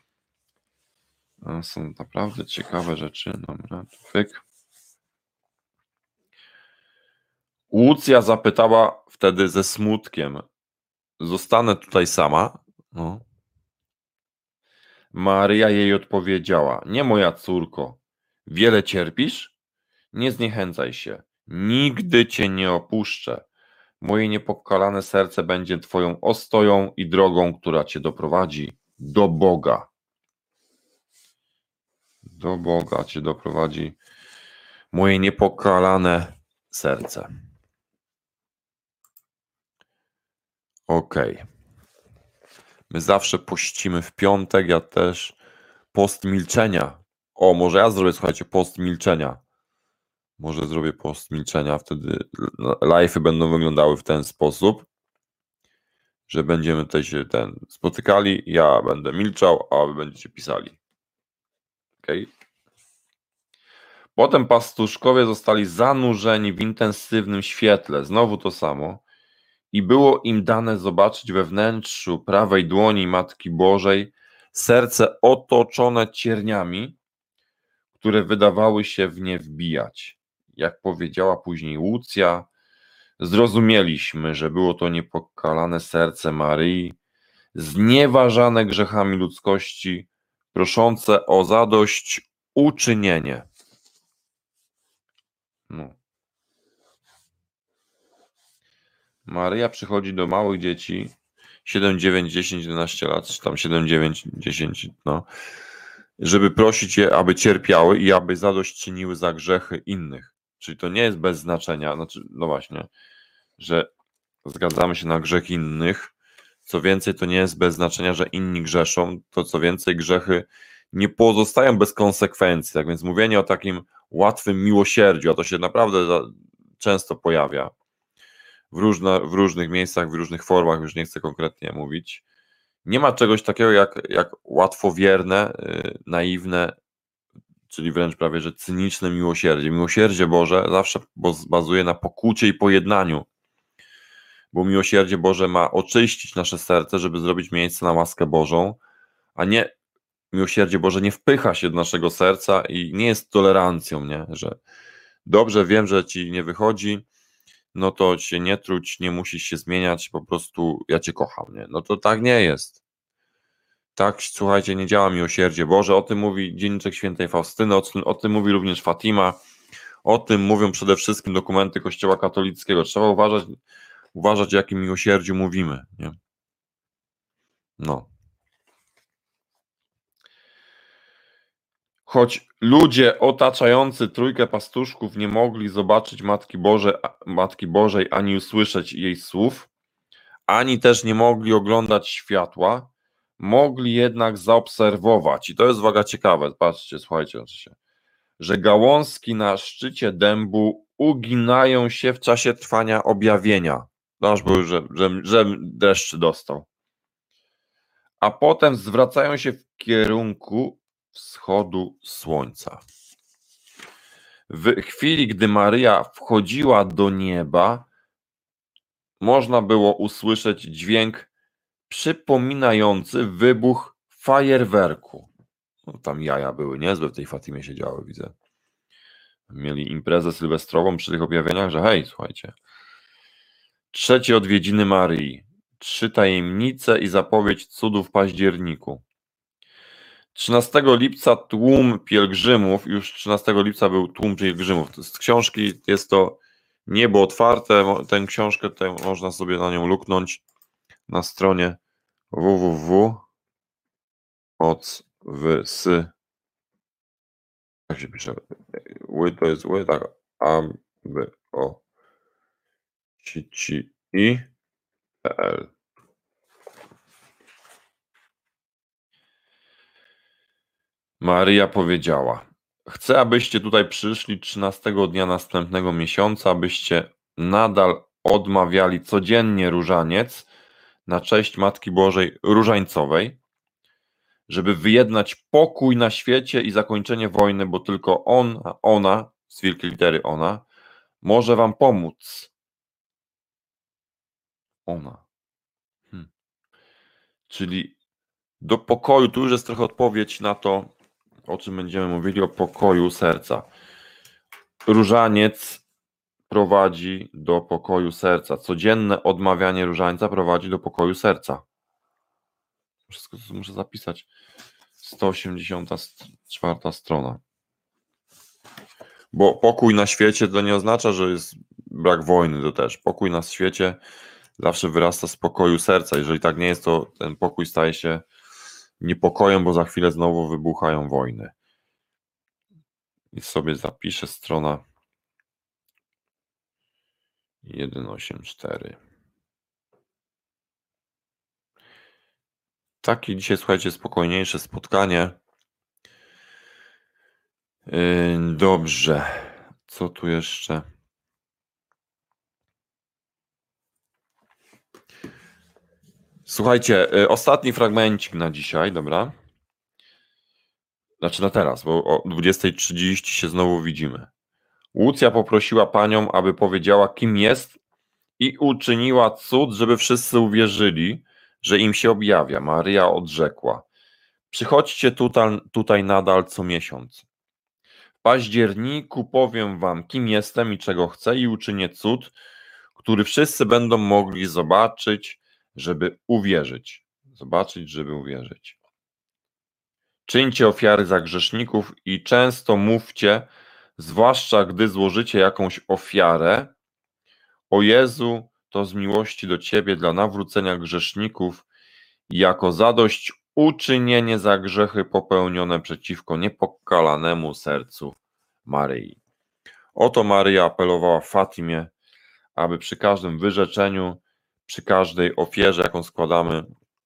[SPEAKER 1] Są naprawdę ciekawe rzeczy. Dobra, pyk. Łucja zapytała wtedy ze smutkiem: zostanę tutaj sama? No. Maryja jej odpowiedziała: nie, moja córko, wiele cierpisz? Nie zniechęcaj się, nigdy cię nie opuszczę. Moje niepokalane serce będzie Twoją ostoją i drogą, która Cię doprowadzi do Boga. Do Boga Cię doprowadzi moje niepokalane serce. Okej. Okay. My zawsze pościmy w piątek, ja też. Post milczenia. O, może ja zrobię, słuchajcie, post milczenia. Może zrobię post milczenia, wtedy live'y będą wyglądały w ten sposób, że będziemy tutaj się ten spotykali, ja będę milczał, a wy będziecie pisali. Okej? Okay? Potem pastuszkowie zostali zanurzeni w intensywnym świetle, znowu to samo, i było im dane zobaczyć we wnętrzu prawej dłoni Matki Bożej serce otoczone cierniami, które wydawały się w nie wbijać. Jak powiedziała później Łucja, zrozumieliśmy, że było to niepokalane serce Maryi, znieważane grzechami ludzkości, proszące o zadośćuczynienie. No. Maryja przychodzi do małych dzieci, siedem, dziewięć, dziesięć, jedenaście lat, czy tam siedem, dziewięć, dziesięć, no, żeby prosić je, aby cierpiały i aby zadośćczyniły za grzechy innych. Czyli to nie jest bez znaczenia, znaczy, no właśnie, że zgadzamy się na grzech innych. Co więcej, to nie jest bez znaczenia, że inni grzeszą, to co więcej, grzechy nie pozostają bez konsekwencji. Tak więc mówienie o takim łatwym miłosierdziu, a to się naprawdę często pojawia w, różne, w różnych miejscach, w różnych formach, już nie chcę konkretnie mówić. Nie ma czegoś takiego jak, jak łatwowierne, yy, naiwne, czyli wręcz prawie, że cyniczne miłosierdzie. Miłosierdzie Boże zawsze bazuje na pokucie i pojednaniu, bo miłosierdzie Boże ma oczyścić nasze serce, żeby zrobić miejsce na łaskę Bożą, a nie miłosierdzie Boże nie wpycha się do naszego serca i nie jest tolerancją, nie? Że dobrze, wiem, że ci nie wychodzi, no to się nie truć, nie musisz się zmieniać, po prostu ja cię kocham, nie? No to tak nie jest. Tak, słuchajcie, nie działa miłosierdzie Boże, o tym mówi Dzienniczek Świętej Faustyny, o tym, o tym mówi również Fatima, o tym mówią przede wszystkim dokumenty Kościoła katolickiego. Trzeba uważać, uważać, o jakim miłosierdziu mówimy, nie? No. Choć ludzie otaczający trójkę pastuszków nie mogli zobaczyć Matki Bożej, Matki Bożej ani usłyszeć jej słów, ani też nie mogli oglądać światła, mogli jednak zaobserwować, i to jest uwaga ciekawe, patrzcie, słuchajcie, że gałązki na szczycie dębu uginają się w czasie trwania objawienia. No aż był, że, że, że deszcz dostał. A potem zwracają się w kierunku wschodu słońca. W chwili, gdy Maryja wchodziła do nieba, można było usłyszeć dźwięk przypominający wybuch fajerwerku. No, tam jaja były niezłe, w tej Fatimie się działy, widzę. Mieli imprezę sylwestrową przy tych objawieniach, że hej, słuchajcie. Trzecie odwiedziny Maryi. Trzy tajemnice i zapowiedź cudu w październiku. trzynastego lipca tłum pielgrzymów, już trzynastego lipca był tłum pielgrzymów. Z książki jest to Niebo otwarte. Tę książkę tutaj można sobie na nią luknąć na stronie www. Moc wysy. Jak się pisze? Ły to jest ły, tak. A, by, o. Ci, ci, i. pl. Maryja powiedziała: chcę, abyście tutaj przyszli trzynastego dnia następnego miesiąca, abyście nadal odmawiali codziennie różaniec na cześć Matki Bożej Różańcowej, żeby wyjednać pokój na świecie i zakończenie wojny, bo tylko on, ona, z wielkiej litery ona, może wam pomóc. Ona. Hmm. Czyli do pokoju, tu już jest trochę odpowiedź na to, o czym będziemy mówili, o pokoju serca. Różaniec prowadzi do pokoju serca. Codzienne odmawianie różańca prowadzi do pokoju serca. Wszystko to muszę zapisać. sto osiemdziesiąta czwarta strona. Bo pokój na świecie to nie oznacza, że jest brak wojny, to też. Pokój na świecie zawsze wyrasta z pokoju serca. Jeżeli tak nie jest, to ten pokój staje się niepokojem, bo za chwilę znowu wybuchają wojny. I sobie zapiszę strona sto osiemdziesiąt cztery. Takie dzisiaj, słuchajcie, spokojniejsze spotkanie. Yy, dobrze. Co tu jeszcze? Słuchajcie, yy, ostatni fragmencik na dzisiaj, dobra? Znaczy na teraz, bo o dwudziestej trzydzieści się znowu widzimy. Łucja poprosiła panią, aby powiedziała, kim jest i uczyniła cud, żeby wszyscy uwierzyli, że im się objawia. Maryja odrzekła: przychodźcie tutaj, tutaj nadal co miesiąc. W październiku powiem wam, kim jestem i czego chcę, i uczynię cud, który wszyscy będą mogli zobaczyć, żeby uwierzyć. Zobaczyć, żeby uwierzyć. Czyńcie ofiary za grzeszników i często mówcie, zwłaszcza gdy złożycie jakąś ofiarę: o Jezu, to z miłości do Ciebie dla nawrócenia grzeszników i jako zadośćuczynienie za grzechy popełnione przeciwko niepokalanemu sercu Maryi. Oto Maryja apelowała w Fatimie, aby przy każdym wyrzeczeniu, przy każdej ofierze, jaką składamy,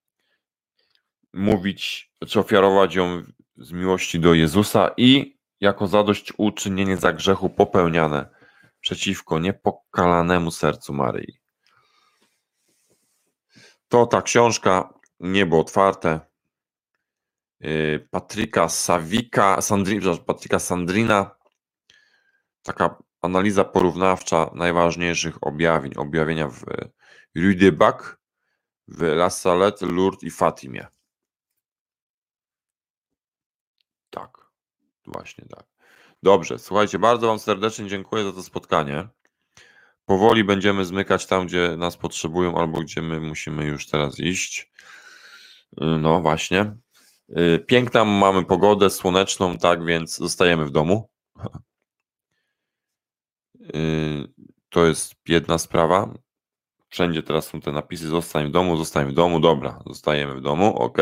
[SPEAKER 1] mówić, czy ofiarować ją z miłości do Jezusa i jako zadośćuczynienie za grzechu popełniane przeciwko niepokalanemu sercu Maryi. To ta książka Niebo otwarte Patryka Savika, Sandrina, Patryka Sandrina, taka analiza porównawcza najważniejszych objawień, objawienia w Rue de Bac, w La Salette, Lourdes i Fatimie. Tak, właśnie tak. Dobrze, słuchajcie, bardzo wam serdecznie dziękuję za to spotkanie. Powoli będziemy zmykać tam, gdzie nas potrzebują, albo gdzie my musimy już teraz iść. No właśnie. Piękną mamy pogodę, słoneczną, tak więc zostajemy w domu. To jest jedna sprawa. Wszędzie teraz są te napisy: zostań w domu, zostań w domu. Dobra, zostajemy w domu, ok.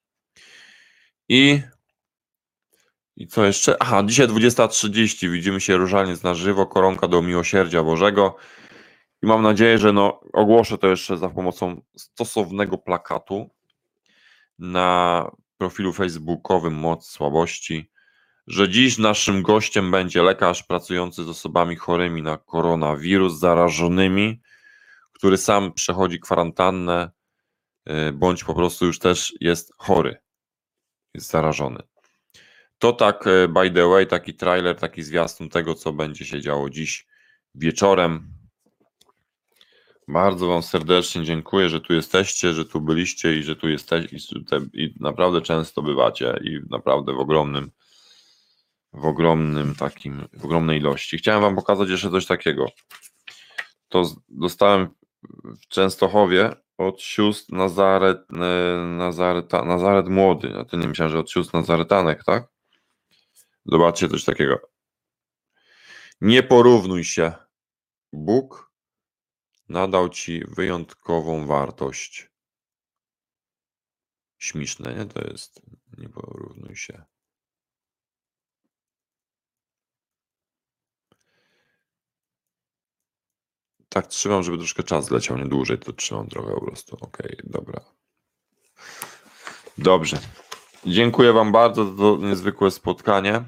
[SPEAKER 1] I I co jeszcze? Aha, dzisiaj dwudziesta trzydzieści widzimy się różaniec na żywo, koronka do miłosierdzia Bożego. I mam nadzieję, że no, ogłoszę to jeszcze za pomocą stosownego plakatu na profilu facebookowym Moc Słabości, że dziś naszym gościem będzie lekarz pracujący z osobami chorymi na koronawirus, zarażonymi, który sam przechodzi kwarantannę, bądź po prostu już też jest chory, jest zarażony. To tak, by the way, taki trailer, taki zwiastun tego, co będzie się działo dziś wieczorem. Bardzo wam serdecznie dziękuję, że tu jesteście, że tu byliście i że tu jesteście i naprawdę często bywacie i naprawdę w ogromnym w ogromnym takim, w ogromnej ilości. Chciałem wam pokazać jeszcze coś takiego. To dostałem w Częstochowie od sióstr Nazaret, Nazareta, Nazaret Młody. Ja to nie myślałem, że od sióstr Nazaretanek, tak? Zobaczcie coś takiego. Nie porównuj się. Bóg nadał ci wyjątkową wartość. Śmieszne, nie? To jest. Nie porównuj się. Tak trzymam, żeby troszkę czas leciał, nie dłużej, to trzymam trochę po prostu. Okej, okay, dobra. Dobrze. Dziękuję wam bardzo za to niezwykłe spotkanie.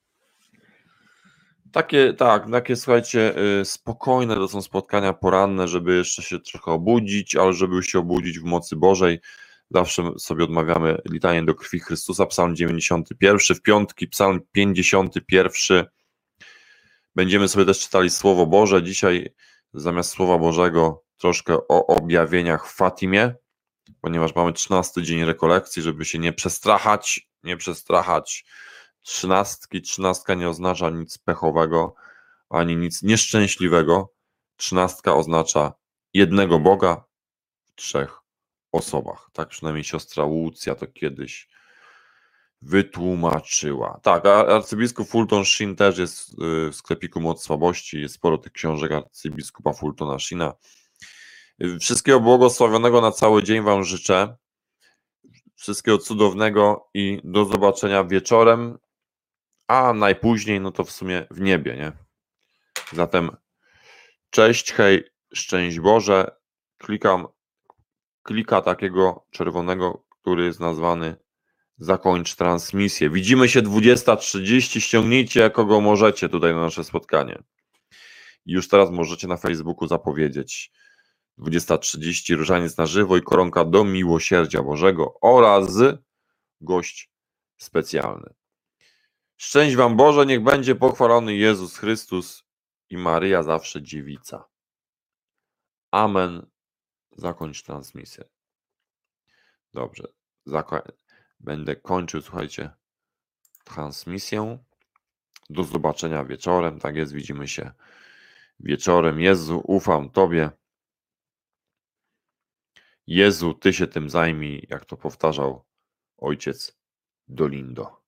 [SPEAKER 1] Takie, tak, takie, słuchajcie, spokojne to są spotkania poranne, żeby jeszcze się trochę obudzić, ale żeby się obudzić w mocy Bożej. Zawsze sobie odmawiamy litanię do krwi Chrystusa, psalm dziewięćdziesiąty pierwszy, w piątki psalm pięćdziesiąty pierwszy. Będziemy sobie też czytali Słowo Boże. Dzisiaj zamiast Słowa Bożego troszkę o objawieniach w Fatimie, ponieważ mamy trzynasty dzień rekolekcji, żeby się nie przestrachać, nie przestrachać trzynastki. Trzynastka nie oznacza nic pechowego, ani nic nieszczęśliwego. Trzynastka oznacza jednego Boga w trzech osobach. Tak przynajmniej siostra Łucja to kiedyś wytłumaczyła. Tak, a arcybiskup Fulton Sheen też jest y, w sklepiku Moc Słabości, jest sporo tych książek arcybiskupa Fultona Sheena. Y, Wszystkiego błogosławionego na cały dzień wam życzę. Wszystkiego cudownego i do zobaczenia wieczorem, a najpóźniej, no to w sumie w niebie, nie? Zatem cześć, hej, szczęść Boże. Klikam, klika takiego czerwonego, który jest nazwany zakończ transmisję. Widzimy się dwudziesta trzydzieści, ściągnijcie kogo możecie tutaj na nasze spotkanie. I już teraz możecie na Facebooku zapowiedzieć dwudziesta trzydzieści, różaniec na żywo i koronka do miłosierdzia Bożego oraz gość specjalny. Szczęść wam Boże, niech będzie pochwalony Jezus Chrystus i Maryja zawsze dziewica. Amen. Zakończ transmisję. Dobrze. Zako- Będę kończył, słuchajcie, transmisję. Do zobaczenia wieczorem. Tak jest, widzimy się wieczorem. Jezu, ufam Tobie. Jezu, Ty się tym zajmij, jak to powtarzał ojciec Dolindo.